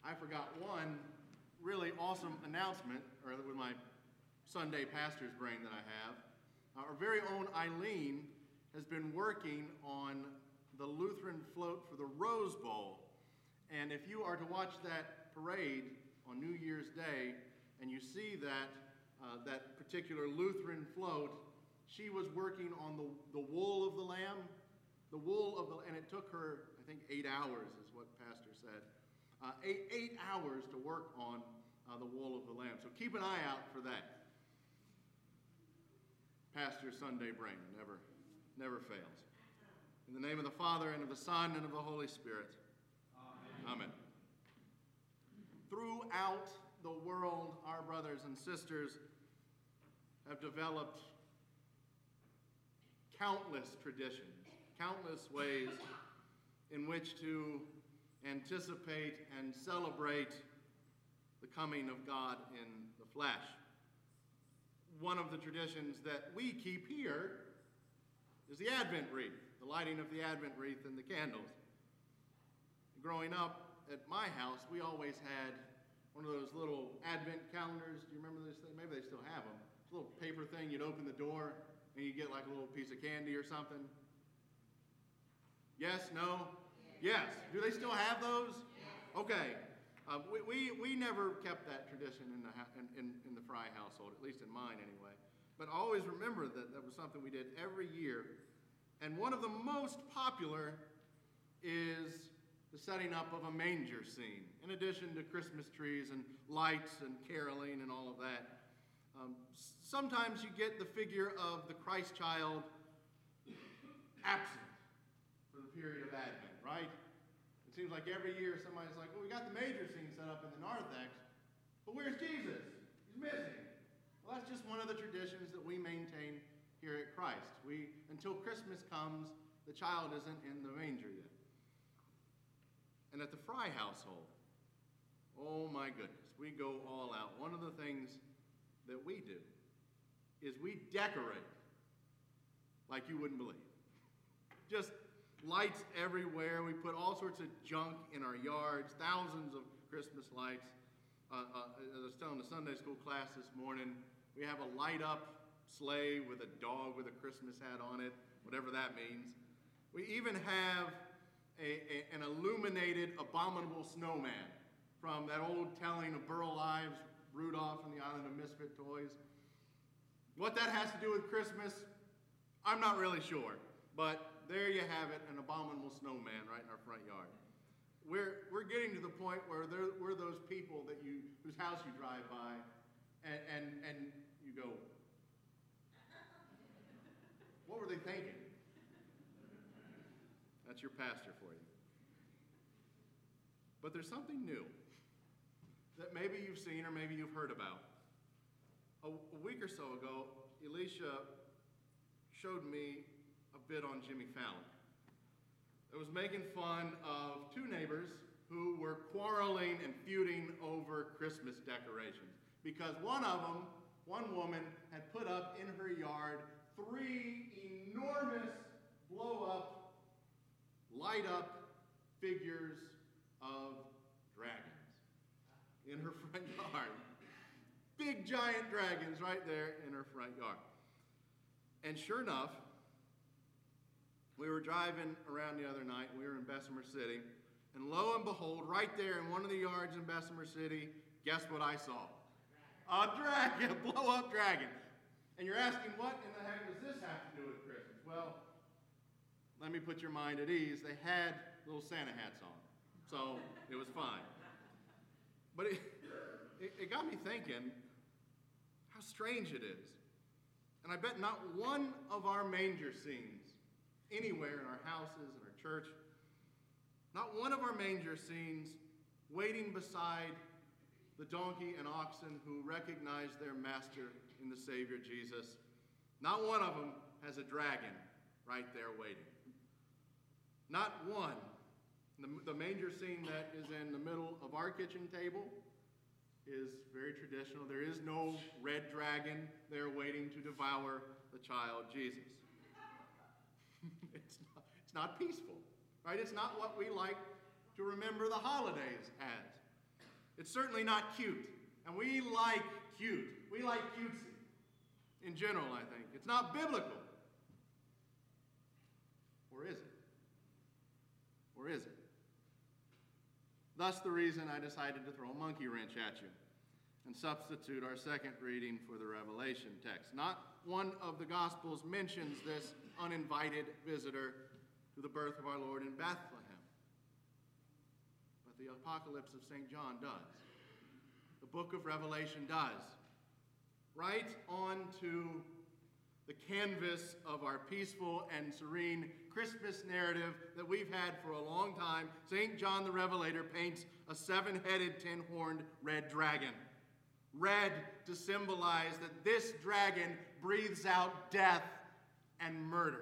I forgot one really awesome announcement, or with my Sunday pastor's brain that I have. Our very own Eileen has been working on the Lutheran float for the Rose Bowl. And if you are to watch that parade on New Year's Day, and you see that particular Lutheran float, she was working on the wool of the lamb, and it took her, I think, 8 hours is what Pastor said. 8 hours to work on the wool of the lamb. So keep an eye out for that. Pastor's Sunday brain never fails. In the name of the Father, and of the Son, and of the Holy Spirit. Amen. Amen. Throughout the world, our brothers and sisters have developed countless traditions, countless ways in which to anticipate and celebrate the coming of God in the flesh. One of the traditions that we keep here is the Advent wreath, the lighting of the Advent wreath and the candles. Growing up at my house, we always had one of those little Advent calendars. Do you remember this thing? Maybe they still have them. It's a little paper thing. You'd open the door, and you get like a little piece of candy or something. Yes? No? Yes. Do they still have those? Okay. We never kept that tradition in the Fry household, at least in mine anyway. But I always remember that was something we did every year. And one of the most popular is the setting up of a manger scene, in addition to Christmas trees and lights and caroling and all of that. Sometimes you get the figure of the Christ child absent for the period of Advent, right? It seems like every year somebody's like, well, we got the manger scene set up in the narthex, but where's Jesus? He's missing. Well, that's just one of the traditions that we maintain here at Christ. Until Christmas comes, the child isn't in the manger yet. And at the Fry household, oh my goodness, we go all out. One of the things that we do is we decorate like you wouldn't believe. Just lights everywhere. We put all sorts of junk in our yards, thousands of Christmas lights. As I was telling the Sunday school class this morning, we have a light-up sleigh with a dog with a Christmas hat on it, whatever that means. We even have an illuminated abominable snowman from that old telling of Burl Ives, Rudolph and the Island of Misfit Toys. What that has to do with Christmas, I'm not really sure. But there you have it, an abominable snowman right in our front yard. We're getting to the point where we're those people whose house you drive by and you go, what were they thinking? That's your pastor for you. But there's something new that maybe you've seen or maybe you've heard about. A week or so ago, Elisha showed me a bit on Jimmy Fallon. It was making fun of two neighbors who were quarreling and feuding over Christmas decorations. Because one woman, had put up in her yard 3 enormous blow-up, light-up figures of dragons in her front yard. Big giant dragons right there in her front yard. And sure enough, we were driving around the other night. We were in Bessemer City. And lo and behold, right there in one of the yards in Bessemer City, guess what I saw? A dragon, a blow-up dragon. And you're asking, what in the heck does this have to do with Christmas? Well, let me put your mind at ease. They had little Santa hats on, so it was fine. But it got me thinking how strange it is. And I bet not one of our manger scenes anywhere in our houses, in our church, not one of our manger scenes waiting beside the donkey and oxen who recognize their master in the Savior Jesus, not one of them has a dragon right there waiting. Not one. The manger scene that is in the middle of our kitchen table is very traditional. There is no red dragon there waiting to devour the child Jesus. It's not peaceful, right? It's not what we like to remember the holidays as. It's certainly not cute. And we like cute. We like cutesy. In general, I think. It's not biblical. Or is it? Or is it? Thus the reason I decided to throw a monkey wrench at you and substitute our second reading for the Revelation text. Not one of the Gospels mentions this uninvited visitor to the birth of our Lord in Bethlehem. But the Apocalypse of St. John does. The book of Revelation does. Right onto the canvas of our peaceful and serene Christmas narrative that we've had for a long time, St. John the Revelator paints a seven-headed, ten-horned red dragon. Red to symbolize that this dragon breathes out death and murder.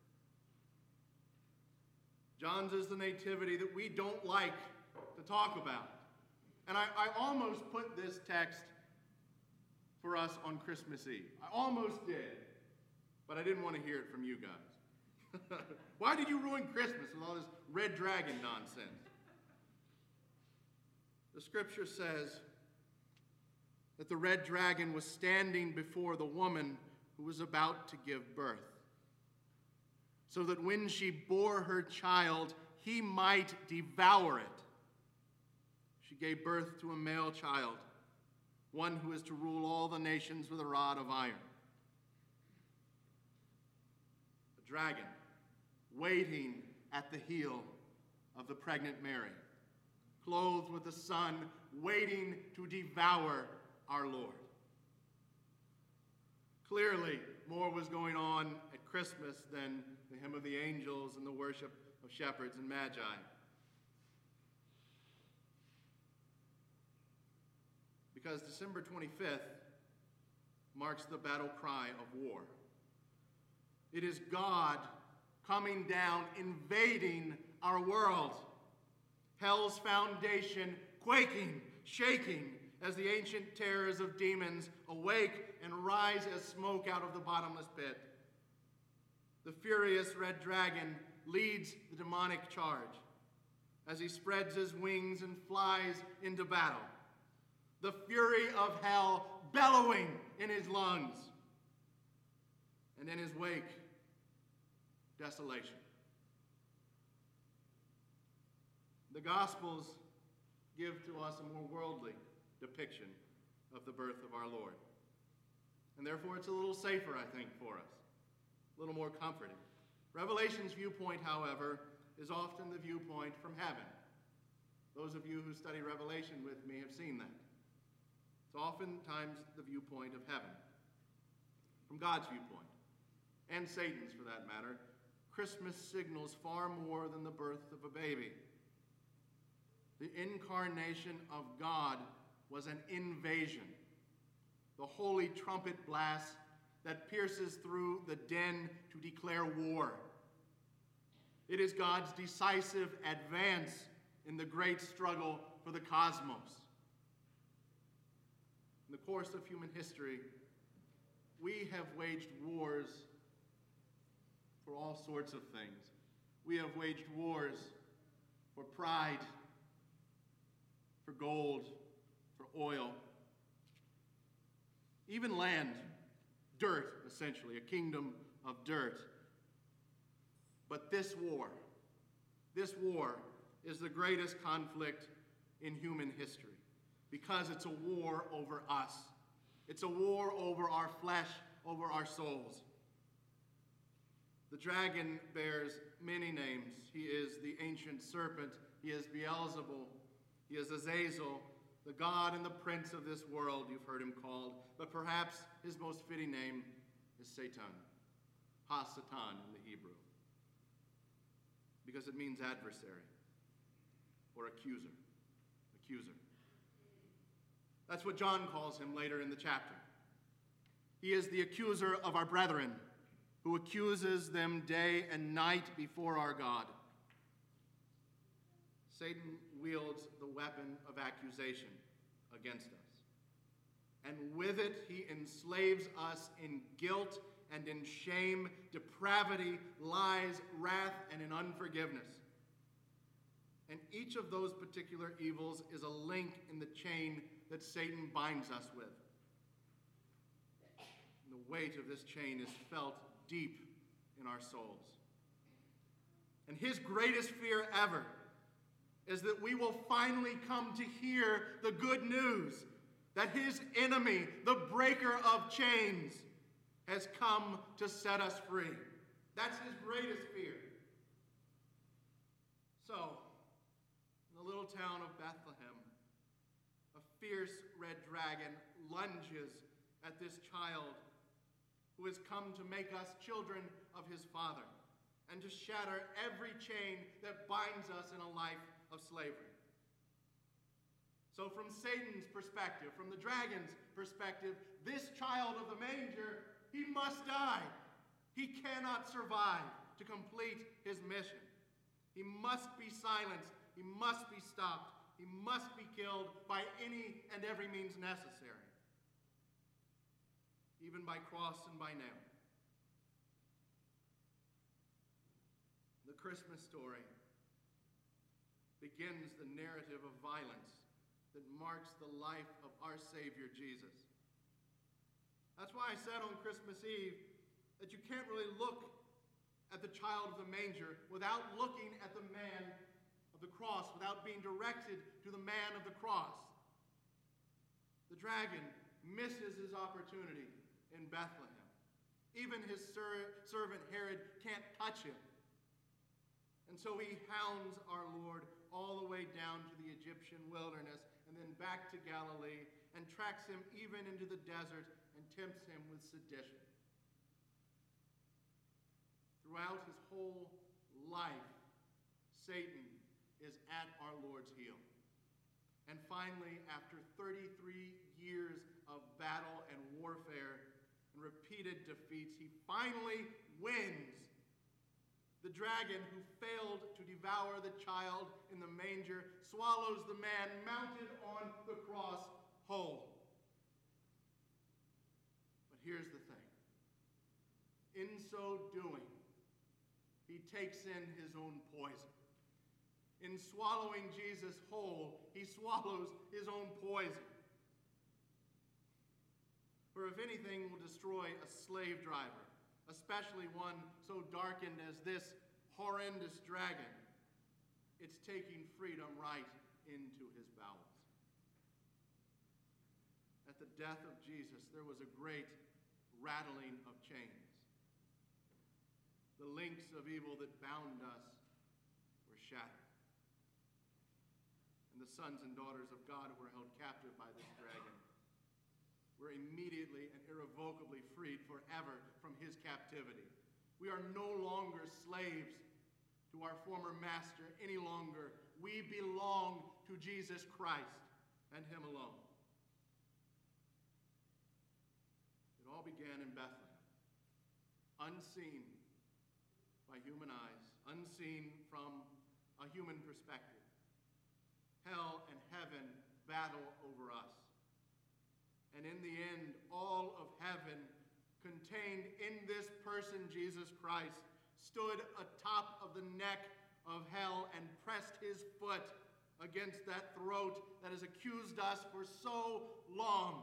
John's is the nativity that we don't like to talk about. And I almost put this text for us on Christmas Eve. I almost did, but I didn't want to hear it from you guys. Why did you ruin Christmas with all this red dragon nonsense? The scripture says that the red dragon was standing before the woman who was about to give birth, so that when she bore her child, he might devour it. She gave birth to a male child, one who is to rule all the nations with a rod of iron. A dragon waiting at the heel of the pregnant Mary, clothed with the sun, waiting to devour our Lord. Clearly, more was going on at Christmas than the hymn of the angels and the worship of shepherds and magi. Because December 25th marks the battle cry of war. It is God coming down, invading our world. Hell's foundation quaking, shaking, as the ancient terrors of demons awake and rise as smoke out of the bottomless pit. The furious red dragon leads the demonic charge as he spreads his wings and flies into battle. The fury of hell bellowing in his lungs. And in his wake, desolation. The Gospels give to us a more worldly depiction of the birth of our Lord. And therefore it's a little safer, I think, for us. A little more comforting. Revelation's viewpoint, however, is often the viewpoint from heaven. Those of you who study Revelation with me have seen that. It's oftentimes the viewpoint of heaven, from God's viewpoint, and Satan's for that matter. Christmas signals far more than the birth of a baby. The incarnation of God was an invasion, the holy trumpet blast that pierces through the den to declare war. It is God's decisive advance in the great struggle for the cosmos. In the course of human history, we have waged wars for all sorts of things. We have waged wars for pride, for gold, for oil, even land, dirt, essentially, a kingdom of dirt. But this war is the greatest conflict in human history. Because it's a war over us. It's a war over our flesh, over our souls. The dragon bears many names. He is the ancient serpent. He is Beelzebul. He is Azazel, the god and the prince of this world, you've heard him called. But perhaps his most fitting name is Satan, Ha-Satan in the Hebrew. Because it means adversary or accuser. Accuser. That's what John calls him later in the chapter. He is the accuser of our brethren, who accuses them day and night before our God. Satan wields the weapon of accusation against us. And with it, he enslaves us in guilt and in shame, depravity, lies, wrath, and in unforgiveness. And each of those particular evils is a link in the chain that Satan binds us with. And the weight of this chain is felt deep in our souls. And his greatest fear ever is that we will finally come to hear the good news that his enemy, the breaker of chains, has come to set us free. That's his greatest fear. So, in the little town of Bethlehem, a fierce red dragon lunges at this child who has come to make us children of his Father and to shatter every chain that binds us in a life of slavery. So from Satan's perspective, from the dragon's perspective, this child of the manger, he must die. He cannot survive to complete his mission. He must be silenced. He must be stopped. He must be killed by any and every means necessary, even by cross and by nail. The Christmas story begins the narrative of violence that marks the life of our Savior Jesus. That's why I said on Christmas Eve that you can't really look at the child of the manger without looking at the man of the cross, without being directed to the man of the cross. The dragon misses his opportunity in Bethlehem. Even his servant Herod can't touch him. And so he hounds our Lord all the way down to the Egyptian wilderness and then back to Galilee and tracks him even into the desert and tempts him with sedition. Throughout his whole life, Satan is at our Lord's heel. And finally, after 33 years of battle and warfare and repeated defeats, he finally wins. The dragon who failed to devour the child in the manger swallows the man mounted on the cross whole. But here's the thing. In so doing, he takes in his own poison. In swallowing Jesus whole, he swallows his own poison. For if anything will destroy a slave driver, especially one so darkened as this horrendous dragon, it's taking freedom right into his bowels. At the death of Jesus, there was a great rattling of chains. The links of evil that bound us were shattered. And the sons and daughters of God who were held captive by this dragon were immediately and irrevocably freed forever from his captivity. We are no longer slaves to our former master any longer. We belong to Jesus Christ and him alone. It all began in Bethlehem, unseen by human eyes, unseen from a human perspective. Hell and heaven battle over us. And in the end, all of heaven, contained in this person, Jesus Christ, stood atop of the neck of hell and pressed his foot against that throat that has accused us for so long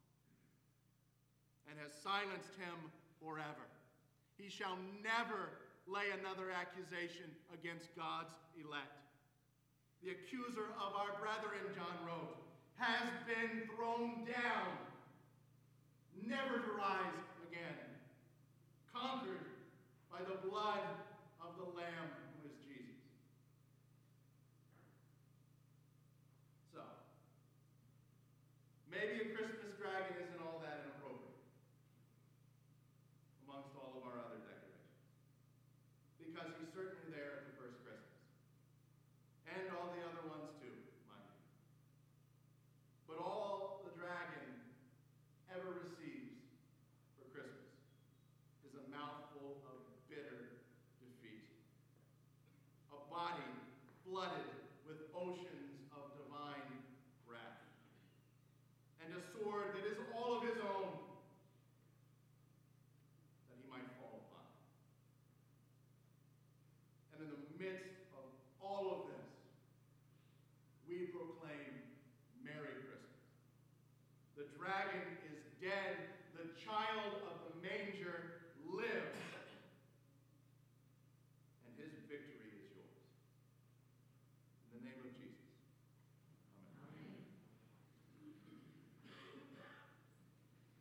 and has silenced him forever. He shall never lay another accusation against God's elect. The accuser of our brethren, John wrote, has been thrown down, never to rise again, conquered by the blood of the Lamb who is Jesus. So, maybe a Christmas dragon isn't all that inappropriate amongst all of our other decorations, because he's certainly there at the first Christmas, and all the other ones too, mind you. But all the dragon ever receives for Christmas is a mouthful of bitter defeat. A body flooded with oceans of divine wrath. And a sword that is all of his own that he might fall upon. And in the midst of all of this, proclaim Merry Christmas. The dragon